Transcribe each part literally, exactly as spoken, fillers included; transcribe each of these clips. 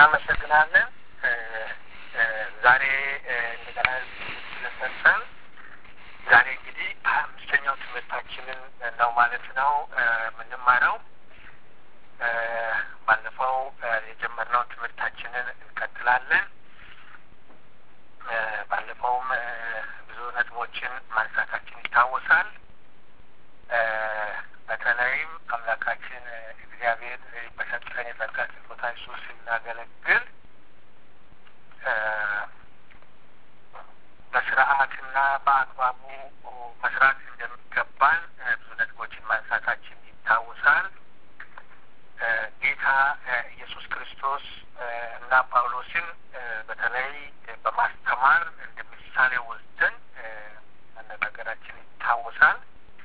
እናመሰግናለን። ዛሬ እንደገና ስለሰጠን ዛሬ እንግዲህ አምስተኛው ትምህርታችንን ነው ማለት ነው የምንማረው። ባለፈው የጀመርነው ትምህርታችንን እንቀጥላለን። ባለፈውም ብዙ ነጥቦችን ማንሳታችን ይታወሳል። በተለይም አምላካችን እግዚአብሔር በሰጠን የጸጋ ስጦታ እሱ ስናገለግል በስርዓትና በአግባቡ መስራት እንደሚገባን ብዙ ነጥቦችን ማንሳታችን ይታወሳል። ጌታ ኢየሱስ ክርስቶስ እና ጳውሎስን በተለይ በማስተማር እንደ ምሳሌ ወስደን መነጋገራችን ይታወሳል።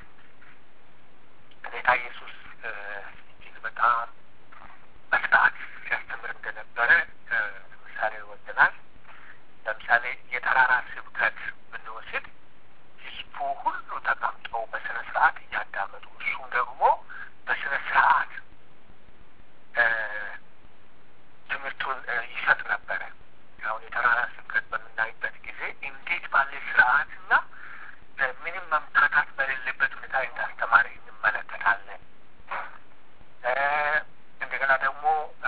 ጌታ ኢየሱስ እጅግ በጣም በስርዓት ሲያስተምር እንደነበረ ምሳሌ ወስደናል። ለምሳሌ የተራራ ስብከት ብንወስድ ህዝቡ ሁሉ ተቀምጠው በስነ ስርዓት እያዳመጡ እሱም ደግሞ በስነ ስርዓት ትምህርቱን ይሰጥ ነበረ። አሁን የተራራ ስብከት በምናይበት ጊዜ እንዴት ባለ ስርዓትና ምንም መምታታት በሌለበት ሁኔታ እንዳስተማረ እንመለከታለን። እንደገና ደግሞ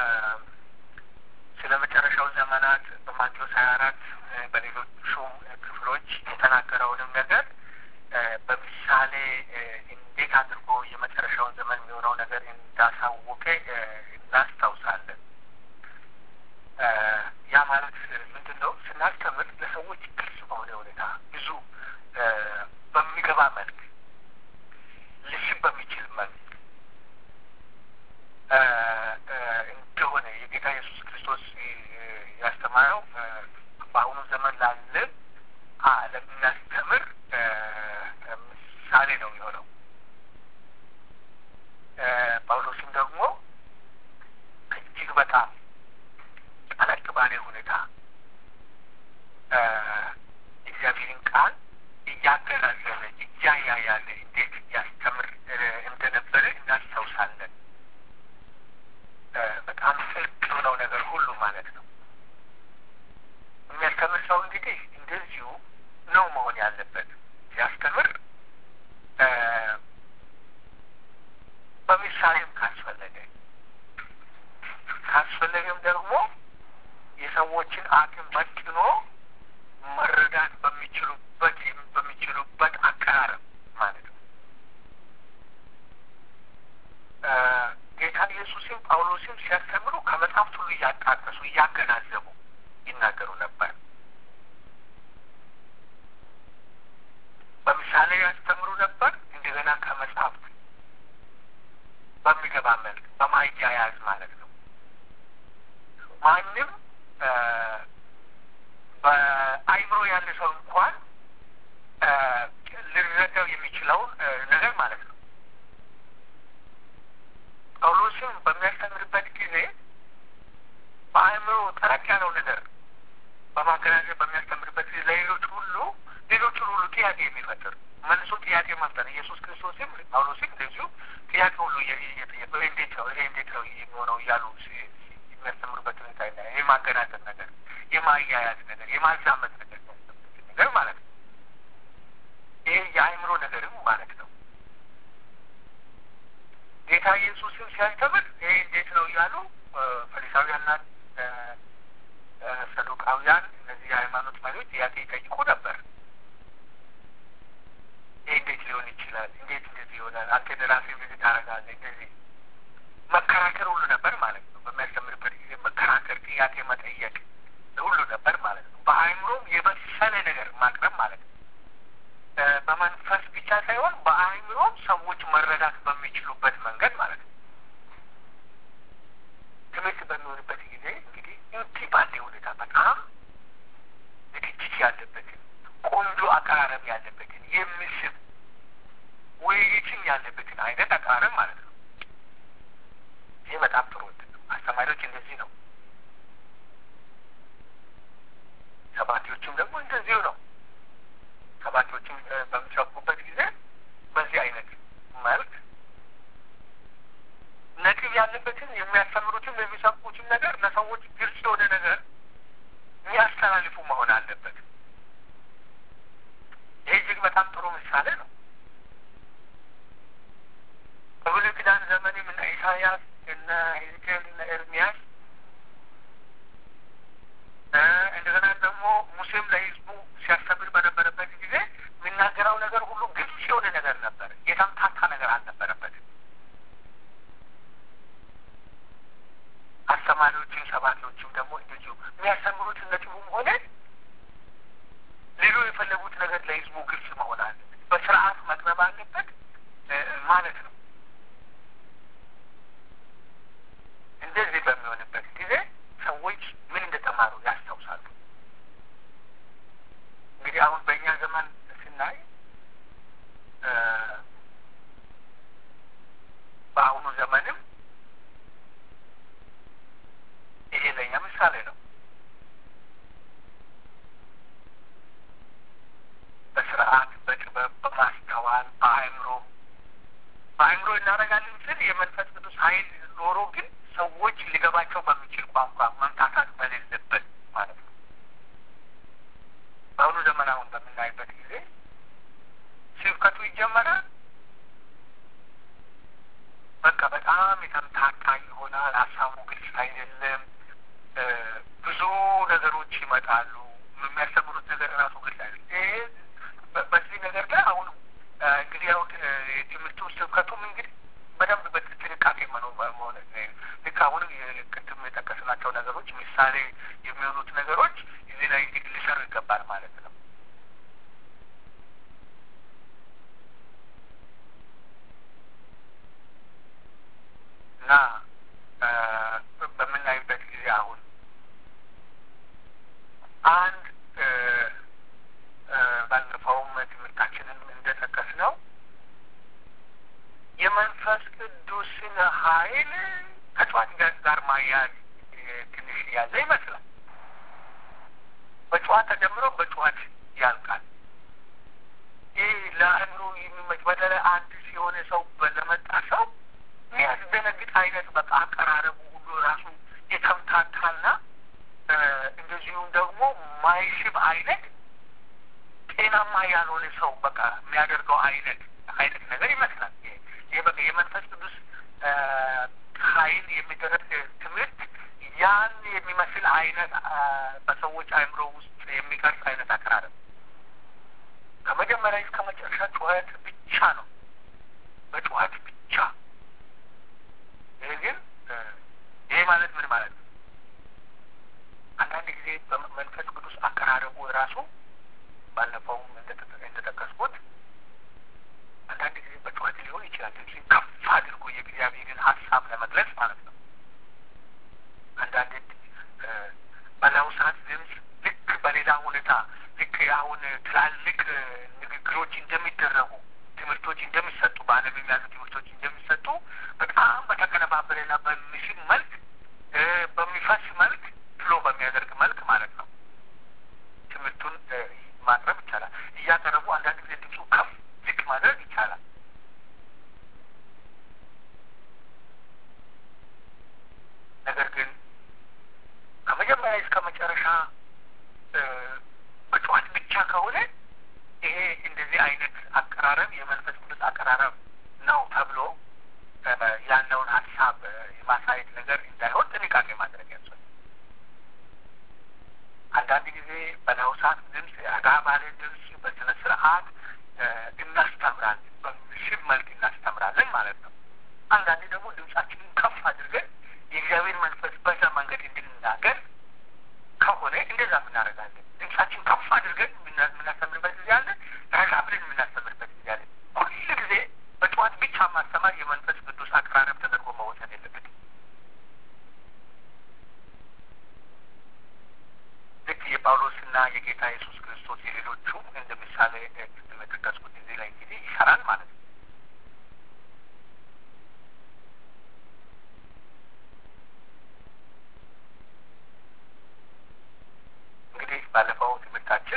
ስለ መጨረሻው ዘመናት በማቴዎስ ሀያ አራት በሌሎቹም ክፍሎች የተናገረውንም ነገር በምሳሌ እንዴት አድርጎ የመጨረሻውን ዘመን የሚሆነው ነገር እንዳሳወቀ እናስታውሳለን። ያ ማለት ምንድን ነው? ስናስተምር ለሰዎች ግልጽ በሆነ ሁኔታ ብዙ በሚገባ መልክ ልስብ በሚችል መልክ እንደሆነ የጌታ ኢየሱስ ክርስቶስ ያስተማረው በአሁኑ ዘመን ላለ ለሚያስተምር ምሳሌ ነው የሆነው። ጳውሎስም ደግሞ እጅግ በጣም ጠለቅ ባለ ሁኔታ እግዚአብሔርን ቃል እያገናዘበ እያያያለ እንዴት ያስተምር እንደነበረ እናስታውሳለን። በጣም ጥልቅ የሆነው ነገር ሁሉ ማለት ነው። የሚያስተምር ሰው እንግዲህ እንደዚሁ ነው መሆን ያለበት። ሲያስተምር በምሳሌም ካስፈለገ ካስፈለገም ደግሞ የሰዎችን አቅም መጥኖ መረዳት በሚችሉበት በሚችሉበት አቀራረብ ማለት ነው። ጌታ ኢየሱስም ጳውሎስም ሲያስተምሩ ከመጽሐፍት ሁሉ እያጣቀሱ እያገናዘቡ ይናገሩ ነበር። በምሳሌ ያስተምሩ ነበር። እንደገና ከመጽሐፍት በሚገባ መልክ በማያያዝ ማለት ነው። ማንም በአይምሮ ያለ ሰው እንኳን ሊረዳው የሚችለውን ነገር ማለት ነው። ጳውሎስም በሚያስተምርበት ጊዜ በአይምሮ ጠረቅ ያለው ነገር በማገናዘብ በሚያስተምርበት ጊዜ ለሌሎች ሁሉ ሌሎቹን ሁሉ ጥያቄ የሚፈጥር መልሶ ጥያቄ መፍጠር ኢየሱስ ክርስቶስም ጳውሎስም እንደዚሁ ጥያቄ ሁሉ እየጠየቀው እንዴት ነው ይሄ እንዴት ነው የሚሆነው እያሉ የሚያስተምሩበት ሁኔታ ይላል። የማገናዘብ ነገር፣ የማያያዝ ነገር፣ የማዛመድ ነገር ነገር ማለት ነው። ይሄ የአእምሮ ነገርም ማለት ነው። ጌታ ኢየሱስም ሲያስተምር ይሄ እንዴት ነው እያሉ ፈሪሳውያንና ሰዱቃውያን እነዚህ የሃይማኖት መሪዎች ጥያቄ ይጠይቁ ነበር። ይህ እንዴት ሊሆን ይችላል? እንዴት እንደዚህ ይሆናል? አንተ ደራሲ እንደዚህ ታደርጋለህ? እንደዚህ መከራከር ሁሉ ነበር ማለት ነው። በሚያስተምርበት ጊዜ መከራከር፣ ጥያቄ መጠየቅ ሁሉ ነበር ማለት ነው። በአእምሮም የበሰለ ነገር ማቅረብ ማለት ነው። በመንፈስ ብቻ ሳይሆን በአእምሮም ሰዎች መረዳት በሚችሉበት መንገድ ማለት ነው። ትምህርት በሚሆንበት ጊዜ እንግዲህ እንዲህ ባለ ሁኔታ በጣም ዝግጅት ያለበትን ቆንጆ አቀራረብ ያለበትን የሚስብ ውይይትን ያለበትን አይነት አቀራረብ ማለት ነው። ይህ በጣም ጥሩ ነው። አስተማሪዎች እንደዚህ ነው። ሰባኪዎቹም ደግሞ እንደዚሁ ነው። የሆነ ነገር የሚያስተላልፉ መሆን አለበት። ይህ እጅግ በጣም ጥሩ ምሳሌ ነው። በብሉይ ኪዳን ዘመንም እነ ኢሳያስ እነ ሕዝቅኤል እነ ኤርምያስ እንደገና ደግሞ ሙሴም ለሕዝቡ ሲያስተምር በነበረበት ጊዜ የሚናገረው ነገር ሁሉ ግልጽ የሆነ ነገር ነበር። የተምታታ ነገር አልነበረበትም። አስተማሪዎችም ሰባኪዎችም ደግሞ እንደዚሁ የሚያስተምሩት ነጥቡም ሆነ ሌሎ የፈለጉት ነገር ለሕዝቡ ግልጽ መሆን አለበት፣ በስርዓት መቅረብ አለበት ማለት ነው። እንደዚህ በሚሆንበት ጊዜ ሰዎች ምን እንደተማሩ ያስታውሳሉ። እንግዲህ አሁን በእኛ ዘመን ስናይ በአሁኑ ዘመንም ይሄ ለእኛ ምሳሌ ነው። በስርዓት በጥበብ በማስተዋል በአእምሮ በአእምሮ እናደርጋለን ስል የመንፈስ ቅዱስ ኃይል ኖሮ ግን ሰዎች ሊገባቸው በሚችል ቋንቋ መምታታት በሌለበት ማለት ነው። በአሁኑ ዘመን አሁን በምናይበት ጊዜ ስብከቱ ይጀመራል። በቃ በጣም የተምታታ ይሆናል። ሀሳቡ ግልጽ አይደለም። ብዙ ነገሮች ይመጣሉ። የሚያስተምሩት ነገር ራሱ ግልጽ አይደለም። ይሄ በዚህ ነገር ላይ አሁን እንግዲህ አሁን ትምህርቱ ስብከቱም እንግዲህ በደንብ በጥንቃቄ መኖር መሆን ልክ አሁን ቅድም የጠቀስናቸው ነገሮች ምሳሌ የሚሆኑት ነገሮች እዚህ ላይ እንግዲህ ሊሰሩ ይገባል ማለት ነው። እና በምናይበት ጊዜ አሁን አንድ ባለፈውም ትምህርታችንን እንደጠቀስ ነው የመንፈስ ቅዱስን ኃይል ከጠዋት ጋር ማያዝ ትንሽ ያለ ይመስላል። በጠዋት ተጀምሮ በጠዋት ያልቃል። ይህ ለአእምሮ የሚመች በተለይ አዲስ የሆነ ሰው ለመጣ ሰው የሚያስደነግጥ አይነት በቃ አቀራረቡ ሁሉ ራሱ የተምታታና እንደዚሁም ደግሞ ማይሽብ አይነት ጤናማ ያልሆነ ሰው በቃ የሚያደርገው አይነት አይነት ነገር ይመስላል። ይሄ በቃ የመንፈስ ቅዱስ ኃይል የሚደረግ ትምህርት ያን የሚመስል አይነት በሰዎች አእምሮ ውስጥ የሚቀርጽ አይነት አቀራረብ ከመጀመሪያ እስከ መጨረሻ ጩኸት ብቻ ነው፣ በጩኸት ብቻ። ይህ ግን ይሄ ማለት ምን ማለት ነው? አንዳንድ ጊዜ በመንፈስ ቅዱስ አቀራረቡ ራሱ ባለፈውም እንደጠቀስኩት አንዳንድ ጊዜ በጩኸት ሊሆን ይችላል። ድምፅን ከፍ አድርጎ የእግዚአብሔርን ሀሳብ ለመግለጽ ማለት ነው። አንዳንድ በላውሳት ድምፅ ልክ በሌላ ሁኔታ ልክ አሁን ትላልቅ ንግግሮች እንደሚደረጉ ትምህርቶች እንደሚሰጡ በዓለም የሚያሉ ትምህርቶች እንደሚሰጡ በጣም በተቀነባበረና በሚስብ መልክ በሚፈስ መልክ ፍሎ በሚያደርግ መልክ ማለት ነው ትምህርቱን ማቅረብ ይቻላል። እያቀረቡ አንዳንድ ጊዜ ድምፁ ከፍ ዝቅ ማድረግ ይቻላል። ነገር ግን ከመጀመሪያ እስከ መጨረሻ በጩኸት ብቻ ከሆነ ይሄ እንደዚህ አይነት አቀራረብ የመንፈስ ቅዱስ አቀራረብ ነው ተብሎ ያለውን ሀሳብ የማሳየት ነገር እንዳይሆን ጥንቃቄ ማድረግ ያስፈልጋል። አንዳንድ ጊዜ በናውሳት ድምፅ ረጋ ባለ ድምፅ በስነ ስርዓት እናስተምራለን፣ በምሽብ መልክ እናስተምራለን ማለት ነው። አንዳንዴ ደግሞ ድምፃችንን ከፍ አድርገን የእግዚአብሔር መንፈስ በዛ መንገድ እንድንናገር ከሆነ እንደዛ እናደርጋለን። ድምፃችን ከፍ አድርገን የምናስተምርበት ጊዜ አለ፣ ረጋ ብለን የምናስተምርበት ጊዜ አለ። ሁል ጊዜ በጠዋት ብቻ ማስተማር የመንፈስ ቅዱስ አቀራረብ ተደርጎ መወሰድ የለበትም። ልክ የጳውሎስና የጌታ ኢየሱስ ክርስቶስ የሌሎቹ እንደ ምሳሌ የጠቀስኩት ጊዜ ላይ እንግዲህ ይሰራል ማለት ነው። እንግዲህ ባለፈው ትምህርታችን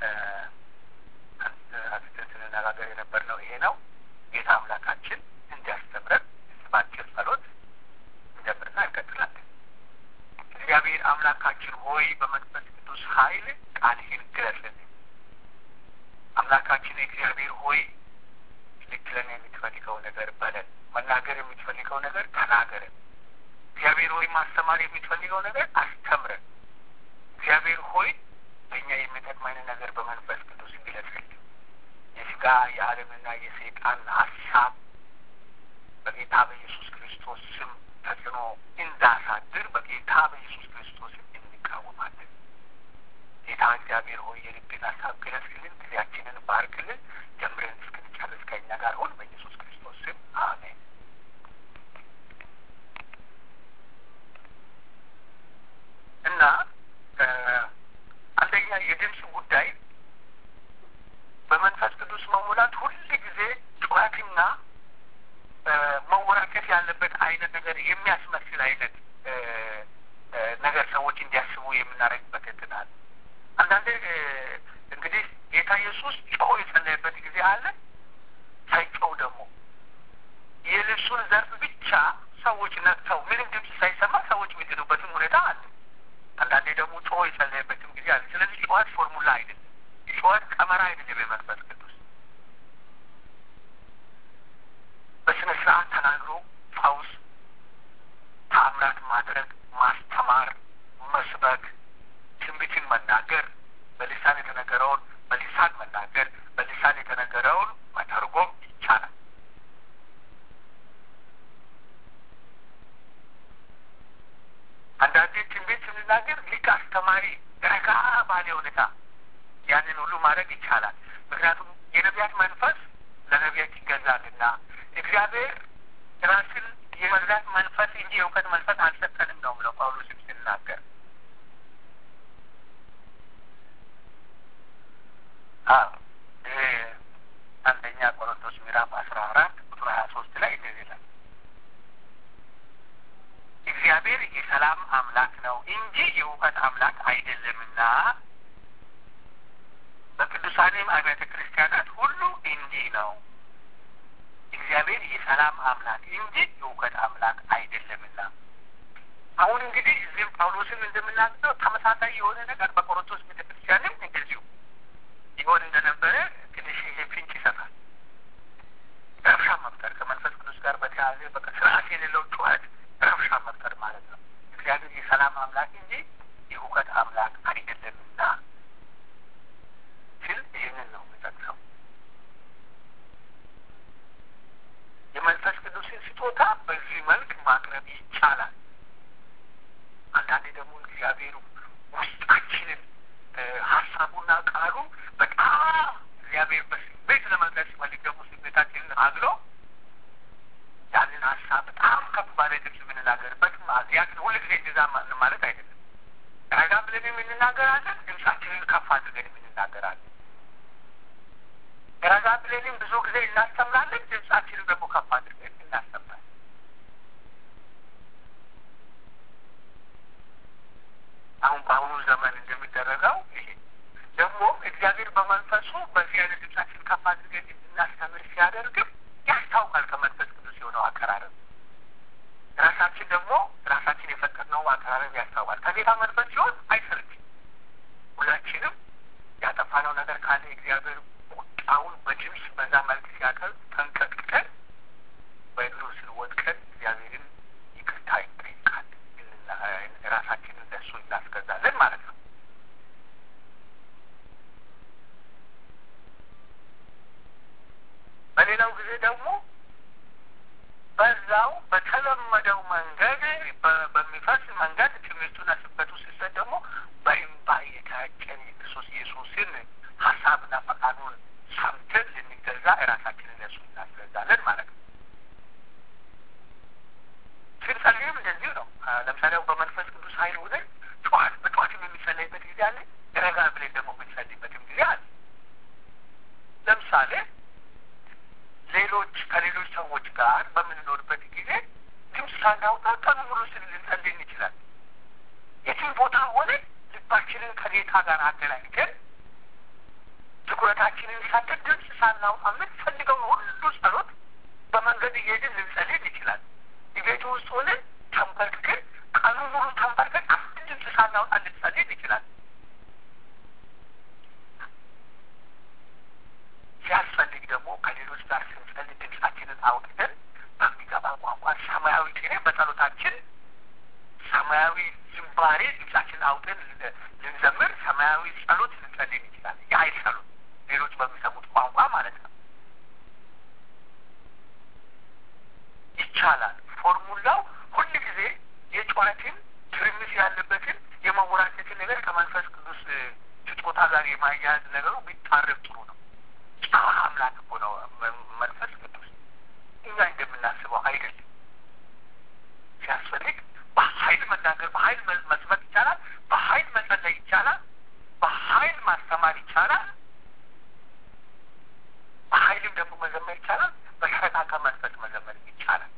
አንስተን ስንነጋገር የነበርነው ይሄ ነው። ጌታ አምላካችን እንዲያስተምረን በአጭር ጸሎት እንጀምርና እንቀጥላለን። እግዚአብሔር አምላካ አምላካችን ሆይ በመንፈስ ቅዱስ ኃይል ቃልህን ግለጽልን። አምላካችን እግዚአብሔር ሆይ ልትለን የምትፈልገው ነገር በለን። መናገር የምትፈልገው ነገር ተናገረን። እግዚአብሔር ሆይ ማስተማር የምትፈልገው ነገር አስተምረን። እግዚአብሔር ሆይ ለእኛ የሚጠቅመን ነገር በመንፈስ ቅዱስ ግለጽልን። የስጋ የዓለምና የሰይጣን ሀሳብ በጌታ በኢየሱስ ክርስቶስ ስም ተጽዕኖ እንዳሳድር በጌታ በኢየሱስ ክርስቶስ እንቃወማለን። ጌታ እግዚአብሔር ሆይ የልብን ሀሳብ ግለጽልን። ጊዜያችንን ባርክልን። ጀምረን እስክንጨርስ ከእኛ ጋር ሁን። በኢየሱስ ክርስቶስ ስም አሜን። እና አንደኛ የድምፅ ጉዳይ በመንፈስ ቅዱስ መሙላት ሁል ጊዜ ጩኸትና መወራከት ያለበት አይነት ነገር የሚያስመስል አይነት ነገር ሰዎች እንዲያስቡ የምናደርግበት እንትናል። አንዳንዴ እንግዲህ ጌታ ኢየሱስ ጮሆ የጸለየበት ጊዜ አለ። ሳይጮህ ደግሞ የልብሱን ዘርፍ ብቻ ሰዎች ነቅተው ምንም ድምፅ ሳይሰማ ሰዎች የሚድኑበትም ሁኔታ አለ። አንዳንዴ ደግሞ ጮሆ የጸለየበትም ጊዜ አለ። ስለዚህ ጩኸት ፎርሙላ አይደለም፣ ጩኸት ቀመራ አይደለም። የመንፈስ ቅዱስ በስነ ስርዓት ተናግሮ ፈውስ፣ ተአምራት ማድረግ፣ ማስተማር፣ መስበክ፣ ትንቢትን መናገር፣ በልሳን የተነገረውን በልሳን መናገር፣ በልሳን የተነገረውን መተርጎም ይቻላል። አንዳንዴ ትንቢት ስንናገር ልክ አስተማሪ ረጋ ባለ ሁኔታ ያንን ሁሉ ማድረግ ይቻላል። ምክንያቱም የነቢያት መንፈስ ለነቢያት ይገዛልና እግዚአብሔር ራስን የመግዛት መንፈስ እንጂ የእውቀት መንፈስ አልሰጠንም ነው ብለው ጳውሎስም ሲናገር አዎ ይሄ አንደኛ ቆሮንቶስ ምዕራፍ አስራ አራት ቁጥር ሀያ ሶስት ላይ እንደዚህ ይላል፣ እግዚአብሔር የሰላም አምላክ ነው እንጂ የእውቀት አምላክ አይደለምና በቅዱሳንም አብያተ ክርስቲያናት ሁሉ እንዲህ ነው። እግዚአብሔር የሰላም አምላክ እንጂ የእውቀት አምላክ አይደለምና። አሁን እንግዲህ እዚህም ጳውሎስን እንደምናገረው ተመሳሳይ የሆነ ነገር በቆሮንቶስ ቤተ ክርስቲያንም እንደዚሁ ይሆን እንደነበረ ትንሽ ይሄ ፍንጭ ይሰጣል። ረብሻ መፍጠር ከመንፈስ ቅዱስ ጋር በተያያዘ በቃ ስርዓት የሌለው ጩኸት ረብሻ መፍጠር ማለት ነው። እግዚአብሔር የሰላም አምላክ እንጂ የእውቀት አምላክ አይደለምና ሲል ይህንን ነው የሚጠቅሰው። የመንፈስ ቅዱስን ስጦታ በዚህ መልክ ማቅረብ ይቻላል። አንዳንዴ ደግሞ እግዚአብሔሩ ውስጣችንን ሀሳቡና ቃሉ በጣም እግዚአብሔር በስሜት ለመግለጽ ሲፈልግ ደግሞ ስሜታችንን አግሎ ያንን ሀሳብ በጣም ከፍ ባለ ድምፅ የምንናገርበት ያንን ሁል ጊዜ እንደዛ ማለት አይደለም። ረጋ ብለን የምንናገራለን፣ ድምፃችንን ከፍ አድርገን የምንናገራለን። ረጋ ብለንም ብዙ ጊዜ እናስተምራለን፣ ድምፃችንን ደግሞ ከፍ አድርገን እናስተምራለን። አሁን በአሁኑ ዘመን እንደሚደረገው ይሄ ደግሞ እግዚአብሔር በመንፈሱ በዚህ አይነት ድምፃችን ከፍ አድርገን እናስተምር ሲያደርግም ያስታውቃል። ከመንፈስ ቅዱስ የሆነው አቀራረብ ራሳችን ደግሞ ራሳችን የፈጠርነው አቀራረብ ያስታውቃል። ከጌታ መንፈስ ሲሆን አይሰለችም። ሁላችንም ያጠፋነው ነገር ካለ እግዚአብሔር ቁጣውን በድምፅ በዛ መልክ ሲያቀርብ ተንቀጥቅጠን በእግሩ ስር ወድቀን እግዚአብሔርን ይቅርታ ይጠይቃል። ራሳችንን ለእሱ እናስገዛለን ማለት ነው። በሌላው ጊዜ ደግሞ በዛው በተለመደው መንገድ በሚፈስ መንገድ ትምህርቱን ስበቱ ሲሰጥ ደግሞ በእንባ እየታጨን የክርስቶስ ኢየሱስን ሀሳብና ፈቃዱን ሰምተን ልንገዛ እራሳችንን ለእሱ እናስገዛለን ማለት ነው። ስንጸልይም እንደዚሁ ነው። ለምሳሌ በመንፈስ ቅዱስ ኃይል ሆነን ጠዋት በጠዋትም የሚጸለይበት ጊዜ አለ። ረጋ ብለን ደግሞ የምንጸልይበትም ጊዜ አለ። ለምሳሌ ሌሎች ከሌሎች ሰዎች ጋር በምንኖርበት ጊዜ ድምፅ ሳናውጣ ቀኑ ሙሉ ስል ልንጸልይ እንችላለን። የትም ቦታ ሆነ ልባችንን ከጌታ ጋር አገናኝተን ትኩረታችንን ሳንተን ድምፅ ሳናውጣ የምንፈልገውን ሁሉ ጸሎት በመንገድ እየሄድን ልንጸልይ እንችላለን። ቤቱ ውስጥ ሆነን ተንበርክከን ቀኑ ሙሉ ተንበርክከን አንድ ድምፅ ሳናውቅ እንድንጸልይ እንችላለን። ሲያስፈልግ ደግሞ ከሌሎች ጋር ስንጸልይ ድምጻችንን አውጥተን በሚገባ ቋንቋ ሰማያዊ ቅኔ በጸሎታችን ሰማያዊ ዝማሬ ድምጻችንን አውጥተን ልንዘምር፣ ሰማያዊ ጸሎት ልንጸልይ እንችላለን። የኃይል ጸሎት ሌሎች በሚሰሙት ቋንቋ ማለት ነው። ይቻላል። ፎርሙላው ሁል ጊዜ የጩኸትን ትርምስ ያለበትን የመወራጨትን ነገር ከመንፈስ ቅዱስ ስጦታ ጋር የማያያዝ ነገሩ ቢታረብ ጥሩ ነው። ጨዋ አምላክ እኮ ነው መንፈስ ቅዱስ። እኛ እንደምናስበው አይደለም። ሲያስፈልግ በኃይል መናገር፣ በኃይል መስበክ ይቻላል። በኃይል መጸለይ ይቻላል። በኃይል ማስተማር ይቻላል። በኃይልም ደግሞ መዘመር ይቻላል። በተረጋጋ መንፈስ መዘመር ይቻላል።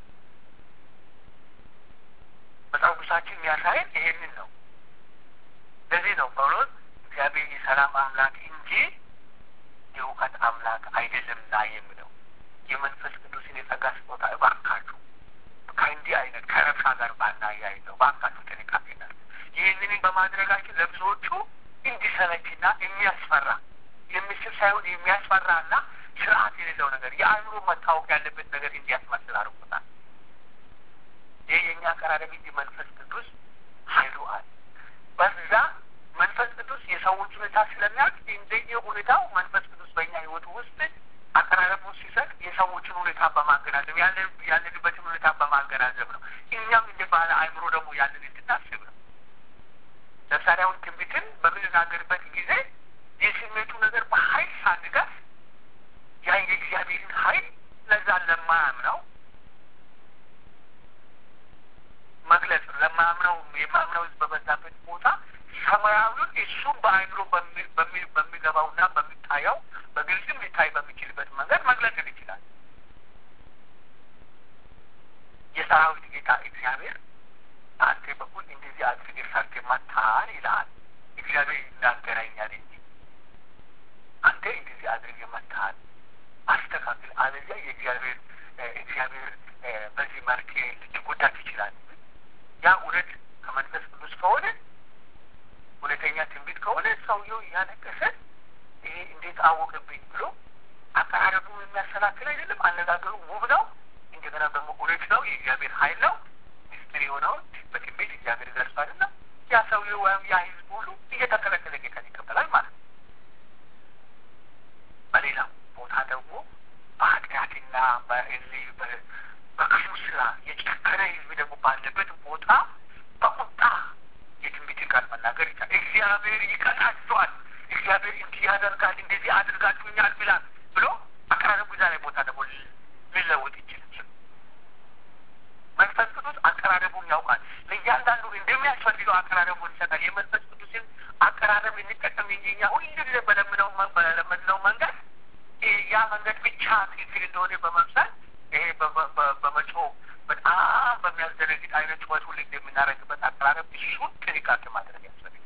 መጽሐፍ ቅዱሳችን የሚያሳየን ይሄንን ነው። ለዚህ ነው ጳውሎስ እግዚአብሔር የሰላም አምላክ እንጂ የእውቀት አምላክ አይደለምና የሚለው። የመንፈስ ቅዱስን የጸጋ ስጦታ እባካችሁ ከእንዲህ አይነት ከረብሻ ጋር ባናያይዝ ነው። እባካችሁ ጥንቃቄ እናድርግ። ይህንን በማድረጋችን ለብዙዎቹ እንዲሰለችና የሚያስፈራ የሚስብ ሳይሆን የሚያስፈራና ስርዓት የሌለው ነገር የአእምሮ መታወቅ ያለበት ነገር እንዲያስመስል አድርጎታል። ይህ የእኛ አቀራረብ እንጂ መንፈስ ቅዱስ ኃይሉ አለ። በዛ መንፈስ ቅዱስ የሰዎች ሁኔታ ስለሚያውቅ እንደየ ሁኔታው መንፈስ ቅዱስ በእኛ ህይወት ውስጥ አቀራረቡ ሲሰጥ የሰዎችን ሁኔታ በማገናዘብ ያለንበትን ሁኔታ በማገናዘብ ነው። እኛም እንደ ባለ አእምሮ ደግሞ ያለን እንድናስብ ነው። ለምሳሌ አሁን ትንቢትን በምንናገርበት ጊዜ የስሜቱ ነገር በኃይል ሳንገፍ ያ የእግዚአብሔርን ኃይል ለዛ ለማያምነው መግለጽ ለማያምነው የማምነው ህዝብ በበዛበት ቦታ ሰማያዊውን እሱም በአእምሮ በሚገባውና በሚታየው በግልጽም ሊታይ በሚችልበት መንገድ መግለጽ ይችላል። የሰራዊት ጌታ እግዚአብሔር አንተ በኩል እንደዚህ አድርገህ ሰርተህ መጥተሃል ይልሃል። እግዚአብሔር ይናገረኛል እንጂ አንተ እንደዚህ አድርገህ መጥተሃል አስተካክል፣ አለዚያ የእግዚአብሔር እግዚአብሔር በዚህ መልክ ልትጎዳ ትችላለህ። ያ እውነት ከመንፈስ ቅዱስ ከሆነ እውነተኛ ትንቢት ከሆነ ሰውየው እያለቀሰ ይሄ እንዴት አወቅብኝ ብሎ አቀራረቡ የሚያሰናክል አይደለም። አነጋገሩ ውብ ነው። እንደገና ደግሞ እውነት ነው። የእግዚአብሔር ኃይል ነው። ሚስጥር የሆነውን በትንቢት እግዚአብሔር ይገልጻልና ያ ሰውየው ወይም ያ ህዝብ ሁሉ እየተከለከለ ጌታን ይቀበላል ማለት ነው። በሌላ ቦታ ደግሞ በኃጢአትና በእልህ በክፉ ስራ የጨከነ ህዝብ ደግሞ ባለበት ቦታ በቁጣ የትንቢትን ቃል መናገር ይቻላል። እግዚአብሔር ይቀጣቸዋል፣ እግዚአብሔር እንዲህ ያደርጋል፣ እንደዚህ አድርጋችሁኛል ብላል ብሎ አቀራረቡ እዛ ላይ ቦታ ደግሞ ሊለውጥ ይችላል። መንፈስ ቅዱስ አቀራረቡን ያውቃል። ለእያንዳንዱ እንደሚያስፈልገው አቀራረቡን ይሰጣል። የመንፈስ ቅዱስን አቀራረብ እንጠቀም እንጂ እኛ ሁሉ ጊዜ በለምነው በለመድነው መንገድ ያ መንገድ ብቻ ትክክል እንደሆነ በመምሰል ይሄ በመጮ በጣም በሚያስደነግጥ አይነት ጩኸት ሁሉ እንደምናደርግበት አቀራረብ እሱን ጥንቃቄ ማድረግ ያስፈልጋል።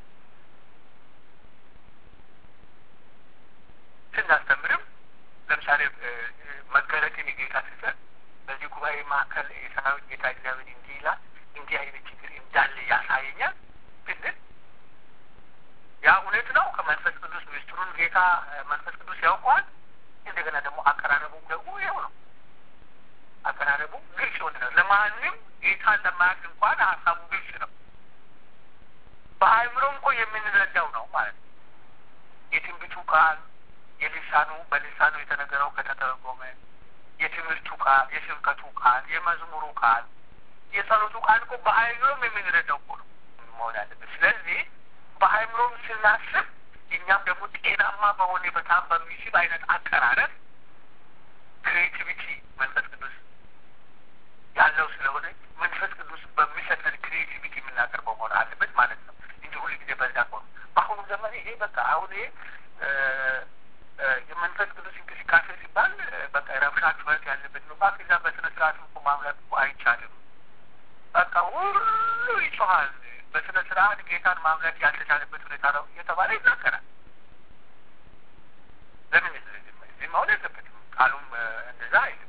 ስናስተምርም ለምሳሌ መገለጥን የጌታ ሲሰጥ በዚህ ጉባኤ መካከል የሰራዊት ጌታ እግዚአብሔር እንዲህ ይላል፣ እንዲህ አይነት ችግር እንዳለ ያሳየኛል ብንል ያ እውነት ነው። ከመንፈስ ቅዱስ ምስጢሩን ጌታ መንፈስ ቅዱስ ያውቀዋል። እንደገና ደግሞ አቀራረቡም ደግሞ ይኸው ነው። አቀራረቡ ግልጽ የሆነ ነው። ለማንም ጌታን ለማያውቅ እንኳን ሀሳቡ ግልጽ ነው። በአእምሮም እኮ የምንረዳው ነው ማለት ነው። የትንቢቱ ቃል የልሳኑ በልሳኑ የተነገረው ከተተረጎመ የትምህርቱ ቃል፣ የስብከቱ ቃል፣ የመዝሙሩ ቃል፣ የጸሎቱ ቃል እኮ በአእምሮም የምንረዳው እኮ ነው መሆን ያለበት። ስለዚህ በአእምሮም ስናስብ እኛም ደግሞ ጤናማ በሆነ በጣም በሚስብ አይነት አቀራረብ ክሬቲቪቲ መንፈስ ቅዱስ ያለው ስለሆነ መንፈስ ቅዱስ በሚሰጠን ክሬቲቪቲ የምናቀርበው መሆን አለበት ማለት ነው እንጂ ሁሉ ጊዜ በዛ ሆነ። በአሁኑ ዘመን ይሄ በቃ አሁን ይሄ የመንፈስ ቅዱስ እንቅስቃሴ ሲባል በቃ ረብሻ ጩኸት ያለበት ነው። ባክ እዛ በስነ ስርዓት እኮ ማምለክ እኮ አይቻልም። በቃ ሁሉ ይጮሃል። በስነ ስርዓት ጌታን ማምለክ ያልተቻለበት ሁኔታ ነው እየተባለ ይናገራል። ለምን እዚህ መሆን የለበትም። ቃሉም እንደዛ አይልም።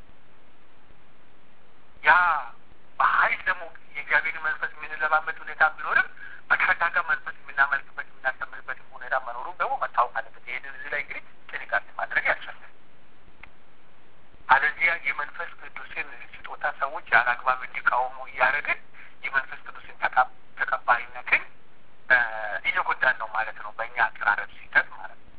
ያ በኃይል ደግሞ የእግዚአብሔር መንፈስ የምንለማመድ ሁኔታ ቢኖርም በተረጋጋ መንፈስ የምናመልክበት የምናስተምርበት ሁኔታ መኖሩ ደግሞ መታወቅ አለበት። ይህንን እዚህ ላይ እንግዲህ ጥንቃቄ ማድረግ ያስፈልጋል። አለዚያ የመንፈስ ቅዱስን ስጦታ ሰዎች ያለ አግባብ እንዲቃወሙ እያደረግን የመንፈስ ቅዱስን ተቀባይነትን እየጎዳን ነው ማለት ነው። በእኛ አቀራረብ ሲተት ማለት ነው።